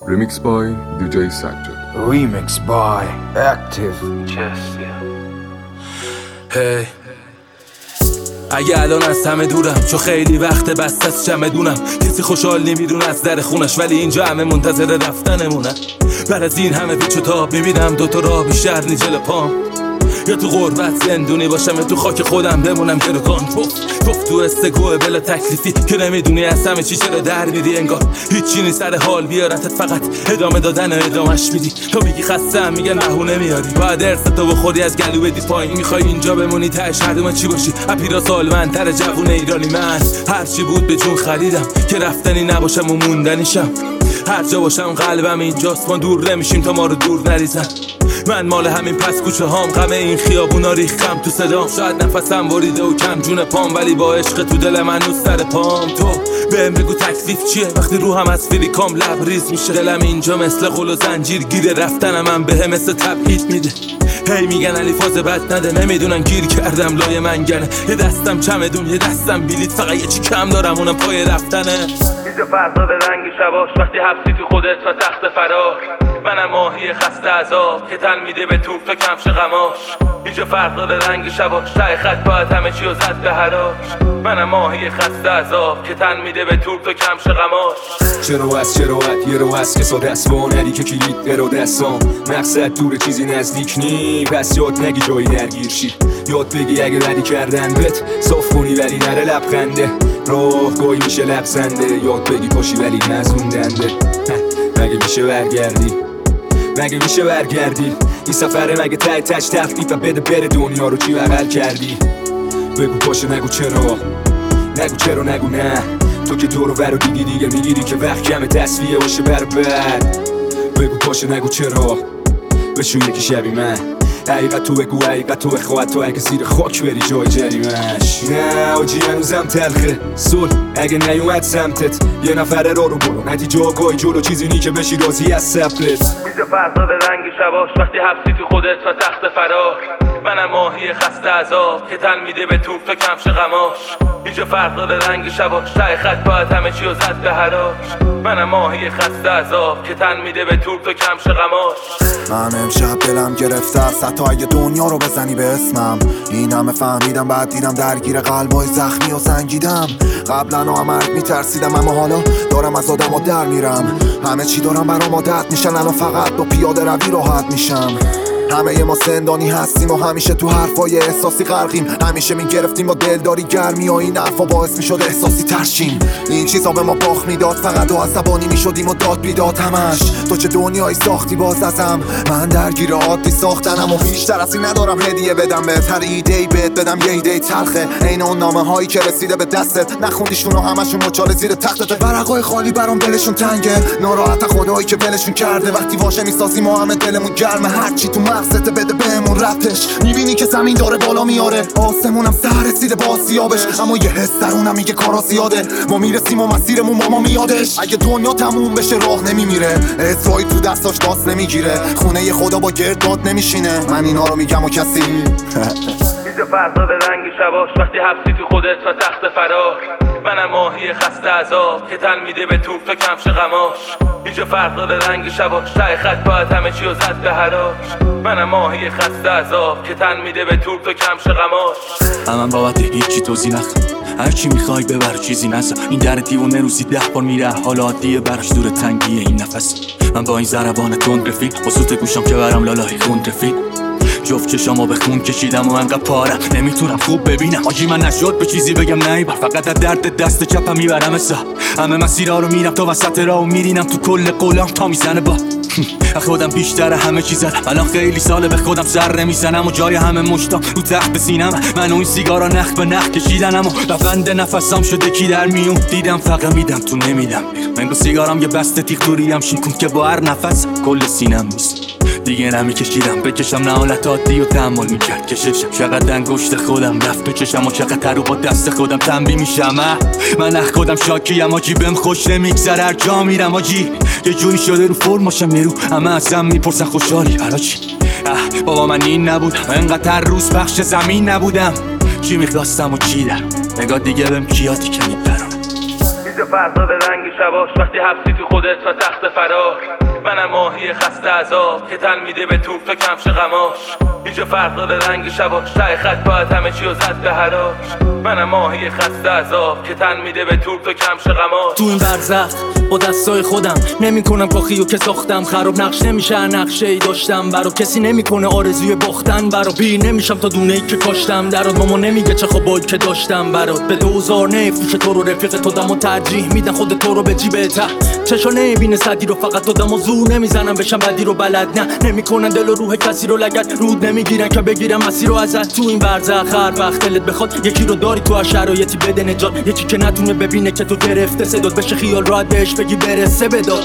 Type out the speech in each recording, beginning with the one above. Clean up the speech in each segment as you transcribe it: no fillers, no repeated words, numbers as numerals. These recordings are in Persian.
Remix by DJ Sajjad. Remix by Active. Hey اگه الان از همه دورم چون خیلی وقت بست از چمدونم، کسی خوشحال نمیدونه از در خونش، ولی اینجا همه منتظر رفتنمونن. بعد از این همه پیچ و تاب میبینم دوتا راه بیشتر نی جلو پام، یا تو غربت زندونی باشم یا تو خاک خودم بمونم گروگان. گفت تو استگوه بلا تکلیفی که نمیدونی از همه چی چرا در میری، انگار هیچی نی سر حال بیارتت، فقط ادامه دادن و ادامش میدی. تا بگی خستم میگن بهونه میاری، باید ارثتو بخوری از گلو بدی پایین. میخوای اینجا بمونی تهش هردومت چی باشی؟ اپیرا سالمندتر جوون ایرانی من، هرچی بود به جون خریدم که رفتنی نباشم و موندنیشم. هر جا باشم قلبم اینجاست، ما دور نمیشیم تا ما رو دور نریزن. من مال همین پس کوچه هام، غم این خیابونا ریختم تو صدام. شاید نفسم بریده و کم جون پام، ولی با عشق تو دل من و سر پام. تو بهم بگو تکلیف چیه وقتی روحم از فریکام لبریز میشه؟ دلم اینجا مثل قل و زنجیر گیره، رفتنم من بهم مثل تبعید میده. هی میگن علی فاز بد نده، نمیدونن گیر کردم لای منگنه. یه دستم چمدون یه دستم بلیط، فقط یه چی کم دارم اونم پای رفتنه. میز فردا به رنگ شباش وقتی حبسی تو خودت و تخت فرار. منم ماهی خسته عذاب که تن میده به توپ تا کمش غماش. اینجا فرق داره رنگ شباش، ته خط باید همه چی رو زد به هراش. منم ماهی خسته عذاب که تن میده به توپ تا کمش غماش. چرا یه رو از کسا دست با ندی که کلید در و دستام. مقصد دور چیزی نزدیک نی، پس یاد نگی جایی درگیر شی. یاد بگی اگه ردی کردن بهت صاف کنی ولی نره لبخنده. راه گاهی میشه لبزنده، یاد بگی پاشی ولی نزوندنده. مگه میشه برگردی این سفره؟ مگه ته تش تخلیف و بده بره دنیا رو چی بغل کردی؟ بگو باشه نگو چرا نگو نه. تو که دورو برو دیگه میگیری که وقت کمه تصفیه باشه بر بعد. بگو باشه نگو چرا بشو یکی شبی من. حقیقت تو بگو حقیقت تو بخواد، تو اگه زیر خاک بری جای جریمش. نه آجی هنوزم تلخه صلح اگه نیومد سمتت. یه نفره رو برو نتیجه آگاهی جلو، چیزی نی که بشی راضی از سفرت. میز فردا به رنگ شباش وقتی حبسی تو خودت و تخت فرار. منم ماهی خسته عذاب که تن میده به توپ تا کمش غماش. اینجا فرق داره رنگ شباش، ته خط باید همه چی رو زد به هراش. منم ماهی خسته عذاب که تن میده به توپ تا کمش غماش. من امشب دلم گرفته است حتی اگه دنیا رو بزنی به اسمم. این همه فهمیدم بعد دیدم درگیر قلبای زخمی و سنگیدم. قبلا مرگ میترسیدم اما حالا دارم از آدم ها در میرم. همه چی دارم برام عادت میشن، الان فقط با پیاده روی راحت میشم. همه ما زندانی هستیم و همیشه تو حرفای احساسی غرقیم. همیشه میگرفتیم با دلداری گرمی و این حرفا باعث میشد احساسی ترشیم. این چیزا به ما باخ میداد، فقط و عصبانی میشدیم و داد بیداد همش. تو چه دنیایی ساختی باز ازم، من درگیر عادی ساختنم و بیشتر از این ندارم هدیه بدم بهت. هر ایده‌ای بهت بدم یه ایده تلخه، عین اون نامه هایی که رسیده به دستت. نخوندیشون و همشون مچاله زیر تختت. ورقای خالی برام دلشون تنگه، ناراحت خدایی که ولشون کرده. وقتی واژه میسازیم ما همه دلمون گرمه، هر چی تو مغزت بده بهمون ربطش. میبینی که زمین داره بالا میاره، آسمونم سر رسیده با سیابش. اما یه حس درونم میگه کارا زیاده، ما میرسیم و مسیرمون با ما میادش. اگه دنیا تموم بشه راه نمیمیره، اسرایی تو دستاش داست نمیگیره. خونه خدا با گرداد نمیشینه، من اینا رو میگم و کسی میز فردا به رنگ شباش وقتی حبسی تو خودت و تخت فرار. منم ماهی خسته عذاب که تن میده به توپ تا کمش غماش. اینجا فرق داره رنگ شباش، ته خط باید همه چی رو زد به هراش. منم ماهی خسته عذاب که تن میده به توپ تا کمش غماش. من بابت هیچی توضیح نخوام، هر چی میخوای ببر چیزی نزا. این در دیوونه روزی 10 بار میره، حالا عادیه براش دور تنگیه این نفس. من با این ضربان تند رفیق، خصوص گوشم که برام لالای خون رفیق. جفت چشامو به خون کشیدم و انقدر پارم نمیتونم خوب ببینم. آجی من نشد به چیزی بگم نیبر، فقط از درد دست چپم میبرم اسا. همه مسیرها رو میرم تا وسط راه و میرینم تو کل قولام تا میزنه با خودم بیشتر همه چی زدم. الان خیلی ساله به خودم سر نمیزنم و جای همه مشتام رو تخت بسینم. من و این سیگارا نخ به نخ کشیدنم و لبند نفسام شده کی در میون. دیدم فقط میدم تو نمیدم، من با سیگارام یه بسته تیغ توریم شیکون که با هر نفس کل سینم نیست. دیگه نمیکشیدم بکشم، نه حالت عادی و تحمل میکرد کششم. چقدر انگشت خودم رفت تو چشم و چقدر رو با دست خودم تنبیه میشم. من از خودم شاکیم آجی، بهم خوش نمیگذره هر جا میرم آجی. یه جوری شده رو فرماشم یه رو همه ازم میپرسن خوشحالی حالا چی؟ بابا من این نبودم، انقدر روز بخش زمین نبودم. چی میخواستم و چی در نگاه دیگه بهم کیاتی که میبرم. میز اینجا فردا به رنگ شباش وقتی حبسی تو خودت و تخت فرار. منم ماهی خسته عذاب که تن میده به توپ تا کمش غماش. اینجا فردا به رنگ شباش ته خط باید همه چی رو زد به حراج. منم ماهی خسته عذاب که تن میده به توپ تا کمش غماش. تو این برزخ با دستای خودم نمیکنم کاخیو که ساختم. خراب نقش نمیشه نقشه ای داشتم برا کسی نمیکنه آرزوی باختن. برا پیر نمیشم تا دونه ای که کاشتم درات. ماما نمیگه چه خوابایی که داشتم برات. به 2000 نفروشه تو رو رفیق تو دم و ترجیح میدن خود تو رو به جیبته. چشا نمیبینه صدی رو فقط تو دم و زور نمیزنم بشم بدی رو بلد. نه نمیکنن دل و روح کسی رو لگد. رود نمیگیرن که بگیرم مسیر رو ازت. تو این برزخ هر وقت دلت بخواد یکی رو داری تو شرایطی بده نجات. یکی که نتونه ببینه که تو گرفته صدات بشه خیال راحت بهش بگی برسه بداد.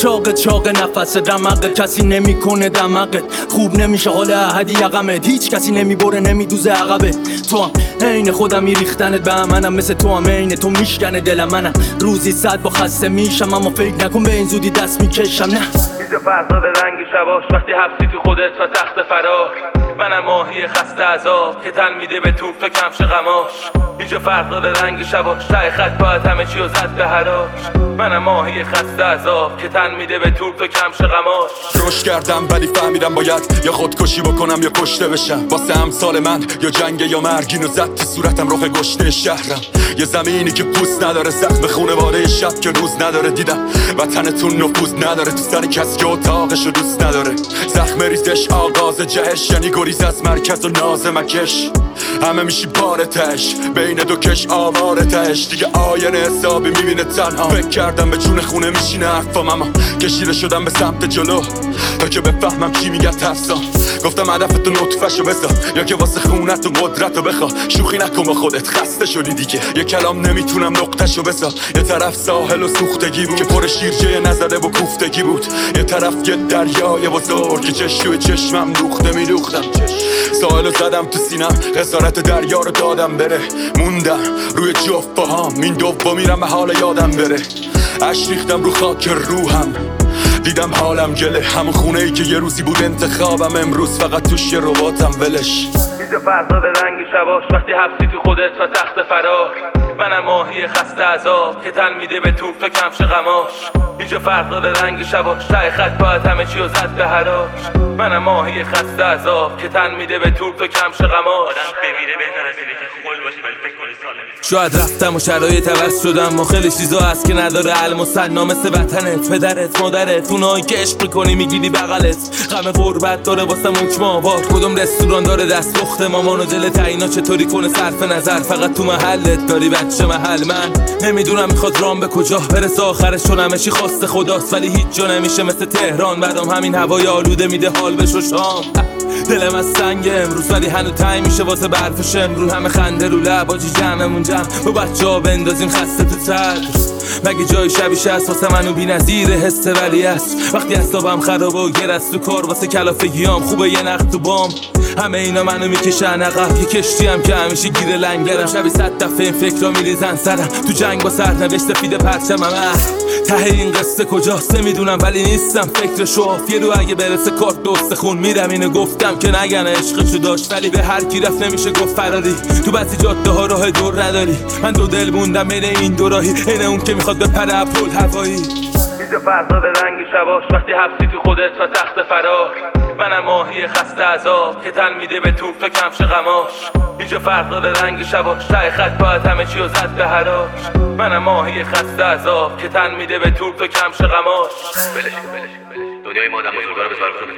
چاق نفس رمقت کسی نمیکنه دمقت. خوب نمیشه حال احدی یقمت. هیچ کسی نمیبره نمیدوزه عقبه. تو هم عین خودم میریختنت به منم مثل تو هم عین تو میشکنه دلم. منم روزی 100 با خسته میشم اما فکر نکن به این زودی دست میکشم. نه اینجا فردا به رنگ شباش وقتی حبسی تو خودت و تخت فرار. منم ماهی خسته عذاب که تن میده به توپ تا کمش غماش. اینجا فردا به رنگ شباش ته خط باید همه چی رو زد به حراج. منم ماهی خسته عذاب که تن میده به توپ تا کمش غماش. رشد کردم ولی فهمیدم باید یا خودکشی بکنم یا کشته بشم. واسه امثال من یا جنگ یا مرگ. اینو زد تو صورتم رخ گشته شهرم. یه زمینی که پوست نداره زخم خونواده شب که روز نداره. دیدم وطنتون نفوذ نداره تو سر کسی که اتاقشو دوست نداره. زخم ریزش آغاز جهش یعنی گریز از مرکز و ناز مکش. همه میشی بارتش بین دو کش آوارتش. دیگه آینه حسابی میبینه تنها. فکر کردم به جون خونه میشینه حرفام اما کشیده شدم به سمت جلو تا که بفهمم چی میگه ترسام. گفتم هدفتو نطفه‌شو بذار یا که واسه خونت و قدرتو بخوا. شوخی نکن با خودت خسته شدی دیگه. یه کلام نمیتونم نقطه‌شو بذار. یه طرف ساحل و سوختگی بود که پر شیرجه نزده و کوفتگی بود. یه طرف یه دریای بزرگ که چشم چشمم دوخته میدوختم. ساحلو زدم تو سینم خسارت دریا رو دادم بره. موندم روی جفت پاهام این دوم میرم به حال یادم بره. عشق ریختم رو خاک روحم دیدم حالم گله. همون خونه‌ای که یه روزی بود انتخابم امروز فقط توش یه رباتم ولش. اینجا فردا به رنگ شباش وقتی حبسی تو خودت و تخت فرار. منم ماهی خسته عذاب که تن میده به توپ تا کمش غماش. اینجا فردا به رنگ شباش ته خط باید همه چی رو زد به حراج. منم ماهی خسته عذاب که تن میده به توپ تا کمش غماش. بمیره بهتر از اینه که خول باشی ولی فکر کنی سالم. شاید رفتم و شرایط عوض شدم و خیلی چیزا هست که نداره علم و سنا مثل وطنت پدرت مادرت. اونایی که عشق میکنی میگیری بغلت. غم غربت داره واسه حکم آباد. کدوم رستوران داره دست پخت مامان و دل تعیینا چطوری کنه صرف نظر. فقت تو محلت داری بچه محل. من نمیدونم میخواد رام به کجا برسه آخرش چون همه چی خواست خداست. ولی هیچ جا نمیشه مثل تهران. بعدم همین هوای آلوده میده حال بشو شام. دلم از سنگ امروز ولی هنو تای میشه واسه برف شمرون. همه خنده رو لب آجی جمعمون جمع با بچه ها بندازیم خسته تو صدر. مگه جای شبیش هست واسه منو بی نظیر حس ولی هست. وقتی اصابم خرابه و گرست تو کار واسه کلافگیام خوبه یه نقد تو بام. همه اینا منو میکشن عقب یه کشتی هم که همیشه گیر لنگرم. شبی 100 دفعه این فکر را میریزن سرم. تو جنگ با سرنوشت سفید پرچمم. ته این قصه کجاست نمیدونم ولی نیستم فکر شواف. یه رو اگه برسه کارت دوست خون میرم. اینو گفتم که نگن عشقشو داشت ولی به هر کی رفت نمیشه گفت فراری. تو بعضی جاده ها راه دور نداری. من دو دل موندم بین این دو راهی. اینه اون که میخواد بپره اپول هوایی. اینجا فردا به رنگ شباش وقتی حبسی تو خودت و تخت فرار. منم ماهی خسته عذاب که تن میده به توپ تا کمش غماش. اینجا فردا به رنگ شباش ته خط باید همه چی رو زد به حراج. منم ماهی خسته عذاب که تن میده به توپ تا کمش غماش. بلش دنیای ما آدم بزرگا رو بذار کنه.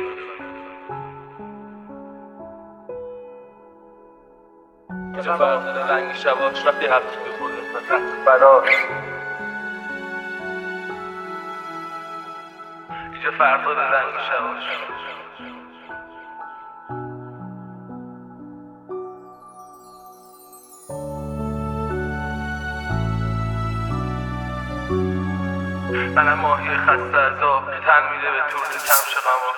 اینجا فردا به رنگ شباش وقتی حبسی تو خودت و تخت فرار. اینجا فردا به رنگ شباش. منم ماهی خسته عذاب که تن میده به توپ کمش غماش.